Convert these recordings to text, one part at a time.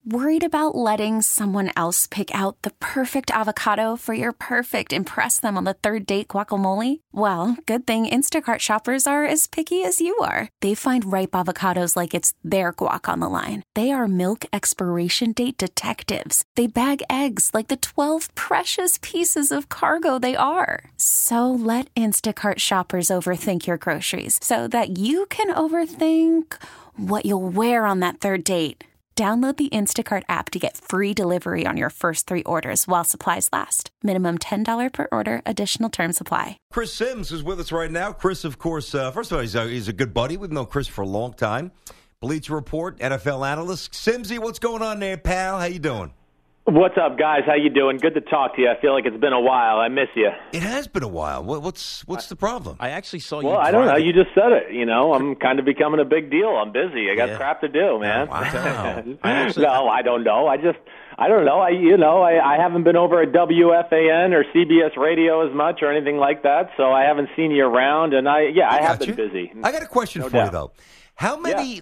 Worried about letting someone else pick out the perfect avocado for your perfect impress them on the third date guacamole? Well, good thing Instacart shoppers are as picky as you are. They find ripe avocados like it's their guac on the line. They are milk expiration date detectives. They bag eggs like the 12 precious pieces of cargo they are. So let Instacart shoppers overthink your groceries so that you can overthink what you'll wear on that third date. Download the Instacart app to get free delivery on your first 3 orders while supplies last. Minimum $10 per order. Additional terms apply. Chris Sims is with us right now. Chris, of course, first of all, he's a good buddy. We've known Chris for a long time. Bleacher Report, NFL analyst. Simsy, what's going on there, pal? How you doing? What's up, guys? How you doing? Good to talk to you. I feel like it's been a while. I miss you. It has been a while. What's the problem? I actually saw you. Well, I don't know. You just said it. You know, I'm kind of becoming a big deal. I'm busy. I got crap to do, man. Oh, wow. No, I don't know. I don't know. I haven't been over at WFAN or CBS Radio as much or anything like that, so I haven't seen you around. And I have been busy. I got a question for you though. How many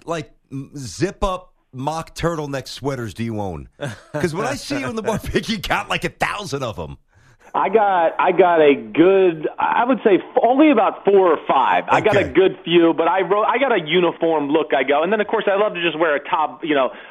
zip up mock turtleneck sweaters do you own? Because when I see you in the bar, you got like 1,000 of them. I got a good, I would say only about 4 or 5. Okay. I got a good few, but I got a uniform look I go. And then, of course, I love to just wear a top,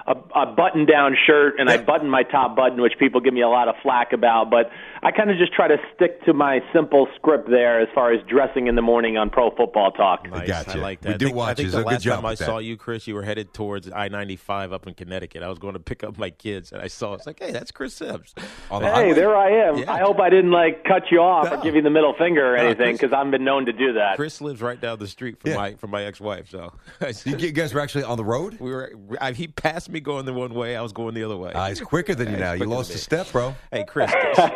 a button-down shirt, and I button my top button, which people give me a lot of flack about. But I kind of just try to stick to my simple script there as far as dressing in the morning on Pro Football Talk. Nice. I got you. I like that. We do watch. I think the the last good job time I with that. saw you, Chris, you were headed towards I-95 up in Connecticut. I was going to pick up my kids, and I saw it's like, hey, that's Chris Sims. Hey, there I am. Yeah. I hope I didn't cut you off or give you the middle finger or anything, because I've been known to do that. Chris lives right down the street from my ex-wife. So you guys were actually on the road? He passed me going the one way. I was going the other way. He's quicker than you now. You lost a step, bro. Hey, Chris,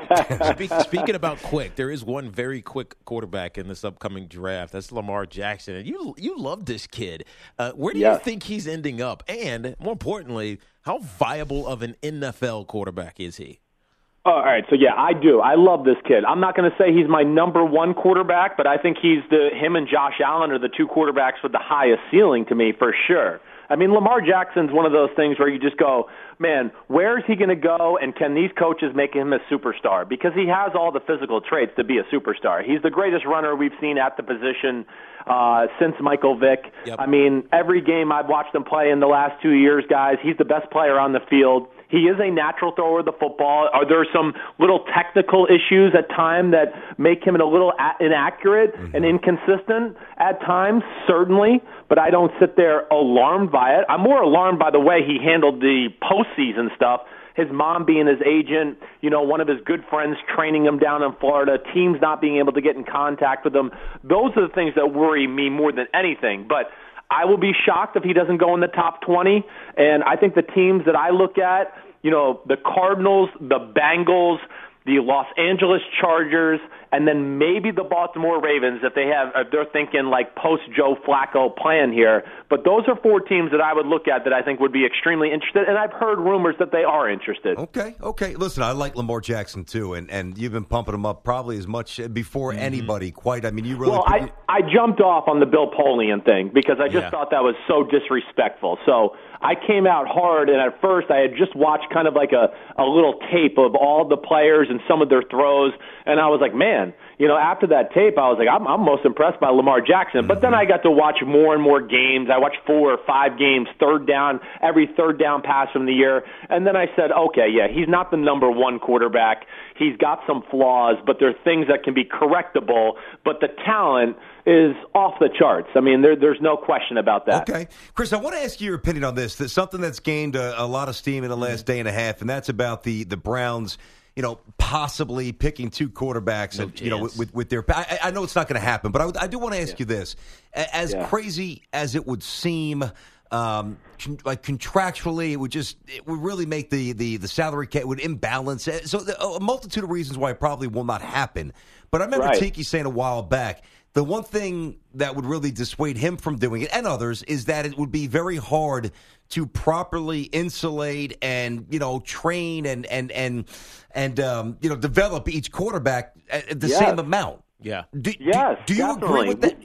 speaking about quick, there is one very quick quarterback in this upcoming draft. That's Lamar Jackson. And you love this kid. Where do you think he's ending up? And more importantly, how viable of an NFL quarterback is he? All right, so I do. I love this kid. I'm not going to say he's my number one quarterback, but I think him and Josh Allen are the 2 quarterbacks with the highest ceiling to me for sure. I mean, Lamar Jackson's one of those things where you just go, man, where is he going to go, and can these coaches make him a superstar? Because he has all the physical traits to be a superstar. He's the greatest runner we've seen at the position since Michael Vick. Yep. I mean, every game I've watched him play in the last 2 years, guys, he's the best player on the field. He is a natural thrower of the football. Are there some little technical issues at times that make him a little inaccurate and inconsistent at times? Certainly, but I don't sit there alarmed by it. I'm more alarmed by the way he handled the postseason stuff. His mom being his agent, one of his good friends training him down in Florida, teams not being able to get in contact with him. Those are the things that worry me more than anything. But I will be shocked if he doesn't go in the top 20. And I think the teams that I look at, the Cardinals, the Bengals, the Los Angeles Chargers, and then maybe the Baltimore Ravens if they're thinking like post Joe Flacco plan here. But those are 4 teams that I would look at that I think would be extremely interested, and I've heard rumors that they are interested. Okay. Listen, I like Lamar Jackson too, and you've been pumping him up probably as much before anybody. You really. Well, I jumped off on the Bill Polian thing because I just thought that was so disrespectful. So I came out hard, and at first I had just watched kind of like a little tape of all the players and some of their throws, and I was like, man, after that tape, I was like, I'm most impressed by Lamar Jackson. But then I got to watch more and more games. I watched 4 or 5 games, every third down pass from the year, and then I said, okay, he's not the number 1 quarterback. He's got some flaws, but there are things that can be correctable, but the talent is off the charts. I mean, there's no question about that. Okay. Chris, I want to ask you your opinion on this. That's something that's gained a lot of steam in the last day and a half, and that's about the Browns, possibly picking 2 quarterbacks. With their. I know it's not going to happen, but I do want to ask you this. As crazy as it would seem, contractually, it would really make the salary cap would imbalance. So a multitude of reasons why it probably will not happen. But I remember Tiki saying a while back, the one thing that would really dissuade him from doing it, and others, is that it would be very hard to properly insulate and train and develop each quarterback at the same amount. Yeah. Do Yes, you definitely. agree with that?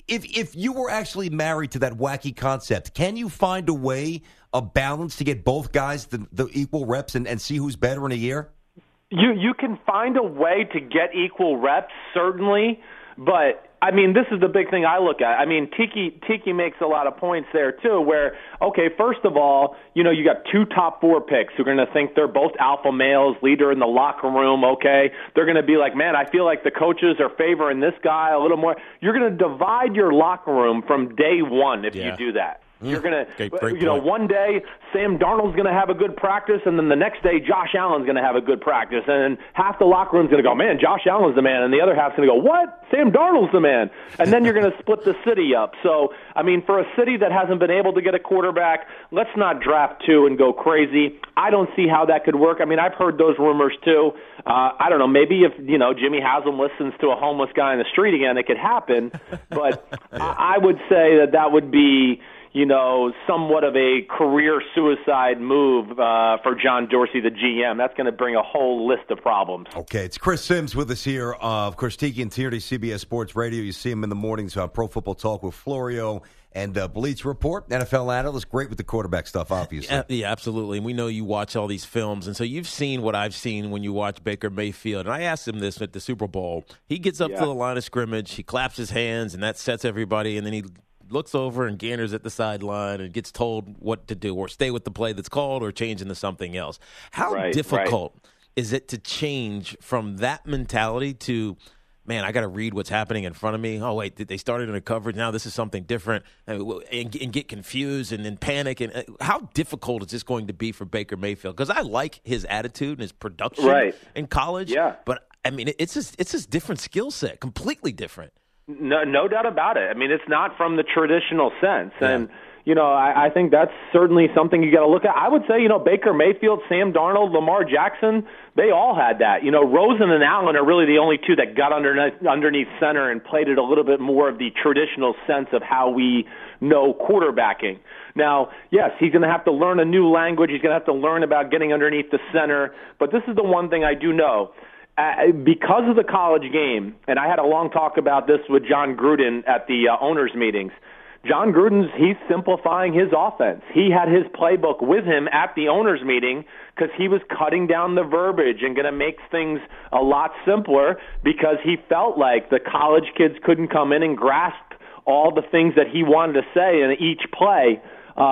If you were actually married to that wacky concept, can you find a way, a balance to get both guys the equal reps and see who's better in a year? You can find a way to get equal reps, certainly, but I mean, this is the big thing I look at. I mean, Tiki makes a lot of points there too, where, okay, first of all, you got 2 top 4 picks who are going to think they're both alpha males, leader in the locker room, okay? They're going to be like, man, I feel like the coaches are favoring this guy a little more. You're going to divide your locker room from day one if you do that. You're going to, one day Sam Darnold's going to have a good practice, and then the next day Josh Allen's going to have a good practice, and half the locker room's going to go, man, Josh Allen's the man, and the other half's going to go, what? Sam Darnold's the man. And then you're going to split the city up. So, I mean, for a city that hasn't been able to get a quarterback, let's not draft 2 and go crazy. I don't see how that could work. I mean, I've heard those rumors too. I don't know, maybe if, Jimmy Haslam listens to a homeless guy in the street again, it could happen. But I would say that would be, somewhat of a career suicide move for John Dorsey, the GM. That's going to bring a whole list of problems. Okay, it's Chris Sims with us here. Of course, Tiki and Tierney, CBS Sports Radio. You see him in the mornings on Pro Football Talk with Florio and Bleach Report, NFL analyst. Great with the quarterback stuff, obviously. Yeah, absolutely. And we know you watch all these films, and so you've seen what I've seen when you watch Baker Mayfield. And I asked him this at the Super Bowl. He gets up to the line of scrimmage, he claps his hands, and that sets everybody, and then he looks over and ganders at the sideline and gets told what to do, or stay with the play that's called or change into something else. How difficult is it to change from that mentality to, man, I got to read what's happening in front of me. Oh, wait, they started in a coverage. Now this is something different, and get confused and then panic. And how difficult is this going to be for Baker Mayfield? Because I like his attitude and his production in college. Yeah. But, I mean, it's a different skill set, completely different. No doubt about it. I mean, it's not from the traditional sense. Yeah. And, I think that's certainly something you got to look at. I would say, Baker Mayfield, Sam Darnold, Lamar Jackson, they all had that. Rosen and Allen are really the only 2 that got underneath center and played it a little bit more of the traditional sense of how we know quarterbacking. Now, yes, he's going to have to learn a new language. He's going to have to learn about getting underneath the center. But this is the one thing I do know. Because of the college game, and I had a long talk about this with John Gruden at the owners' meetings, John he's simplifying his offense. He had his playbook with him at the owners' meeting because he was cutting down the verbiage and going to make things a lot simpler because he felt like the college kids couldn't come in and grasp all the things that he wanted to say in each play.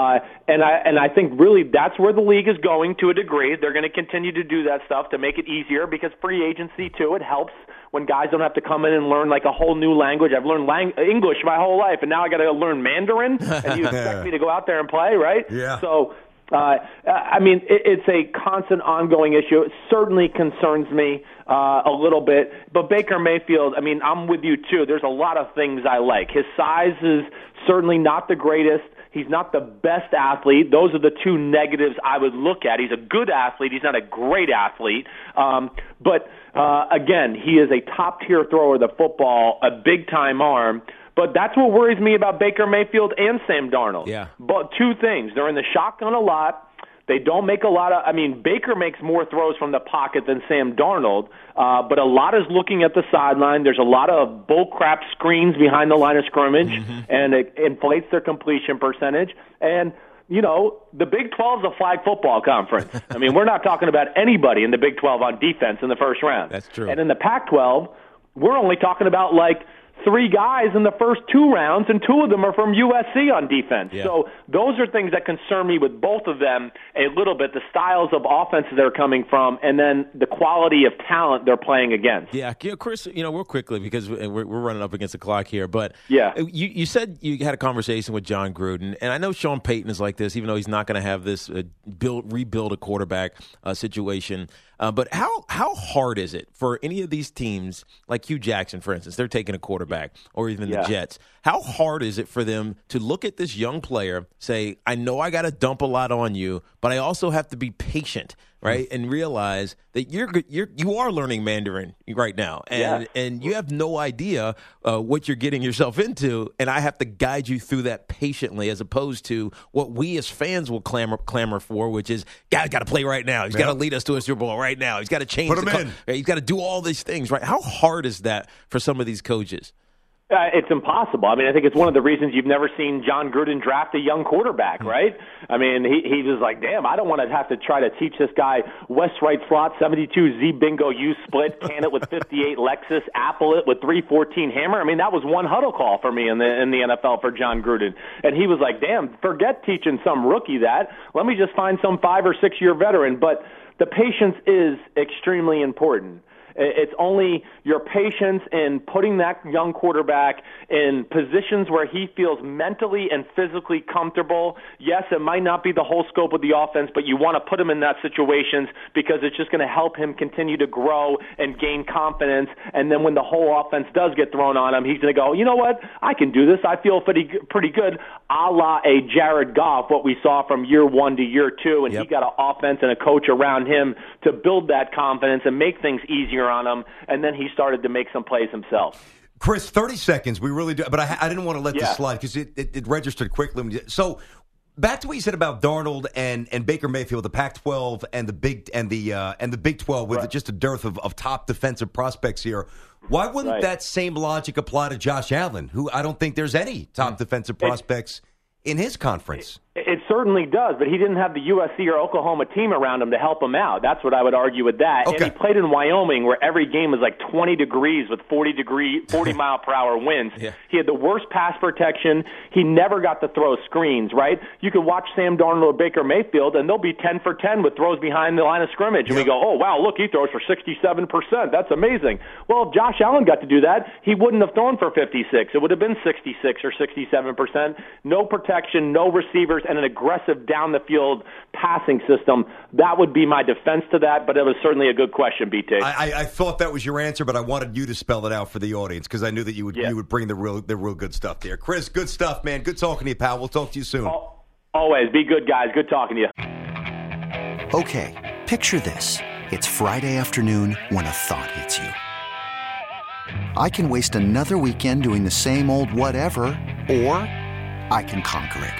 And I think really that's where the league is going to a degree. They're going to continue to do that stuff to make it easier because free agency, too, it helps when guys don't have to come in and learn like a whole new language. I've learned English my whole life, and now I got to learn Mandarin, and you expect me to go out there and play, right? Yeah. So, I mean, it's a constant ongoing issue. It certainly concerns me a little bit. But Baker Mayfield, I mean, I'm with you, too. There's a lot of things I like. His size is certainly not the greatest. He's not the best athlete. Those are the 2 negatives I would look at. He's a good athlete. He's not a great athlete. But again, he is a top-tier thrower of the football, a big-time arm. But that's what worries me about Baker Mayfield and Sam Darnold. Yeah. But 2 things. They're in the shotgun a lot. They don't make a lot of – I mean, Baker makes more throws from the pocket than Sam Darnold, but a lot is looking at the sideline. There's a lot of bullcrap screens behind the line of scrimmage, and it inflates their completion percentage. And, the Big 12 is a flag football conference. I mean, we're not talking about anybody in the Big 12 on defense in the first round. That's true. And in the Pac-12, we're only talking about, 3 guys in the first 2 rounds, and 2 of them are from USC on defense. Yeah. So those are things that concern me with both of them a little bit, the styles of offenses they're coming from, and then the quality of talent they're playing against. Yeah, Chris, real quickly, because we're running up against the clock here, but yeah. You said you had a conversation with John Gruden, and I know Sean Payton is like this, even though he's not going to have this rebuild a quarterback situation. But how hard is it for any of these teams, like Hugh Jackson, for instance, they're taking a quarterback, quarterback or even the Jets. How hard is it for them to look at this young player, say, I know I got to dump a lot on you, but I also have to be patient, right, and realize that you are learning Mandarin right now, and you have no idea what you're getting yourself into, and I have to guide you through that patiently, as opposed to what we as fans will clamor for, which is, guy's got to play right now. He's got to lead us to a Super Bowl right now. He's got to change. Put him in. He's got to do all these things, right? How hard is that for some of these coaches? It's impossible. I mean, I think it's one of the reasons you've never seen John Gruden draft a young quarterback, right? I mean, he was like, damn, I don't want to have to try to teach this guy West right slot, 72 Z bingo U split, can it with 58 Lexus, apple it with 314 hammer. I mean, that was one huddle call for me in the NFL for John Gruden. And he was like, damn, forget teaching some rookie that. Let me just find some 5 or 6 year veteran. But the patience is extremely important. It's only your patience in putting that young quarterback in positions where he feels mentally and physically comfortable. Yes, it might not be the whole scope of the offense, but you want to put him in that situations because it's just going to help him continue to grow and gain confidence. And then when the whole offense does get thrown on him, he's going to go, you know what? I can do this. I feel pretty good, a la a Jared Goff, what we saw from year 1 to year 2. And he got an offense and a coach around him to build that confidence and make things easier on him, and then he started to make some plays himself. Chris, 30 seconds. We really do, but I didn't want to let this slide because it registered quickly. So back to what you said about Darnold and Baker Mayfield, the Pac-12 and the Big 12 with just a dearth of top defensive prospects here. Why wouldn't that same logic apply to Josh Allen, who I don't think there's any top defensive prospects in his conference? It certainly does, but he didn't have the USC or Oklahoma team around him to help him out. That's what I would argue with that. Okay. And he played in Wyoming where every game was like 20 degrees with 40-mile-per-hour winds. He had the worst pass protection. He never got to throw screens, right? You could watch Sam Darnold or Baker Mayfield, and they'll be 10 for 10 with throws behind the line of scrimmage. And we go, oh, wow, look, he throws for 67%. That's amazing. Well, if Josh Allen got to do that, he wouldn't have thrown for 56. It would have been 66 or 67%. No protection, no receivers, and an aggressive down-the-field passing system. That would be my defense to that, but it was certainly a good question, BT. I thought that was your answer, but I wanted you to spell it out for the audience because I knew that you would bring the real good stuff there. Chris, good stuff, man. Good talking to you, pal. We'll talk to you soon. Always. Be good, guys. Good talking to you. Okay, picture this. It's Friday afternoon when a thought hits you. I can waste another weekend doing the same old whatever, or I can conquer it.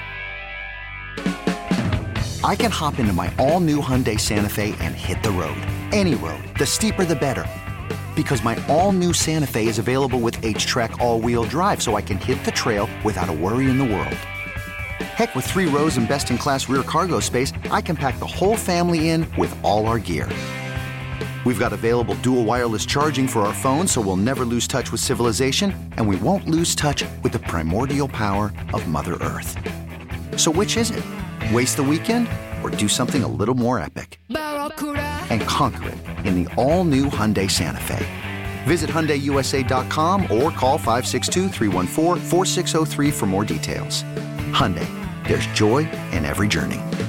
I can hop into my all-new Hyundai Santa Fe and hit the road. Any road. The steeper, the better. Because my all-new Santa Fe is available with H-Track all-wheel drive, so I can hit the trail without a worry in the world. Heck, with 3 rows and best-in-class rear cargo space, I can pack the whole family in with all our gear. We've got available dual wireless charging for our phones, so we'll never lose touch with civilization, and we won't lose touch with the primordial power of Mother Earth. So which is it? Waste the weekend or do something a little more epic? And conquer it in the all-new Hyundai Santa Fe. Visit HyundaiUSA.com or call 562-314-4603 for more details. Hyundai, there's joy in every journey.